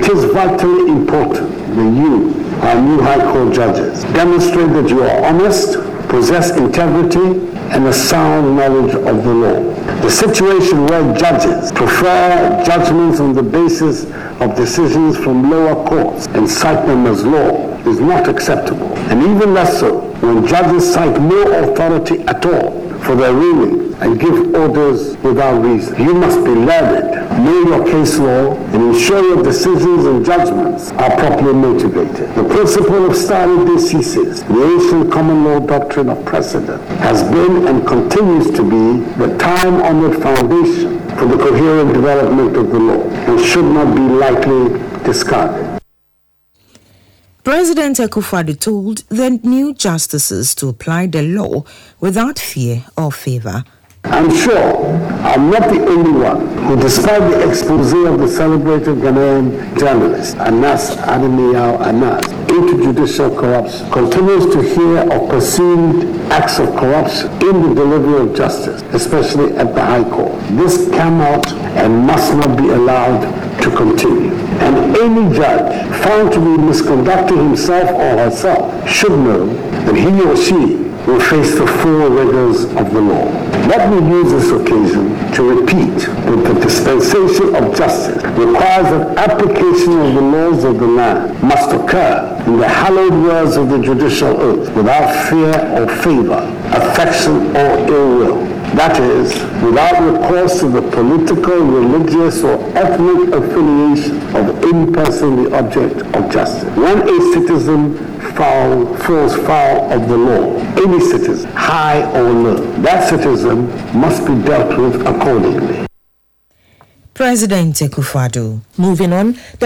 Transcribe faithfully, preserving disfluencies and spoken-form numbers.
is vitally important that you, our new High Court judges, demonstrate that you are honest, possess integrity, and a sound knowledge of the law. The situation where judges prefer judgments on the basis of decisions from lower courts and cite them as law is not acceptable, and even less so when judges cite no authority at all for their ruling and give orders without reason. You must be learned, know your case law, and ensure your decisions and judgments are properly motivated. The principle of stare decisis, the ancient common law doctrine of precedent, has been and continues to be the time-honored foundation for the coherent development of the law and should not be lightly discarded. President Akufo-Addo told the new justices to apply the law without fear or favor. I'm sure I'm not the only one who, despite the expose of the celebrated Ghanaian journalist Anas Adeniyi Anas into judicial corruption, continues to hear of perceived acts of corruption in the delivery of justice, especially at the High Court. This cannot and must not be allowed to continue. And any judge found to be misconducting himself or herself should know that he or she will face the full rigors of the law. Let me use this occasion to repeat that the dispensation of justice requires that application of the laws of the land must occur in the hallowed words of the judicial oath without fear or favor, affection or ill will. That is, without recourse to the political, religious, or ethnic affiliation of any person the object of justice. When a citizen foul, falls foul of the law, any citizen, high or low, that citizen must be dealt with accordingly. President Akufo-Addo. Moving on, the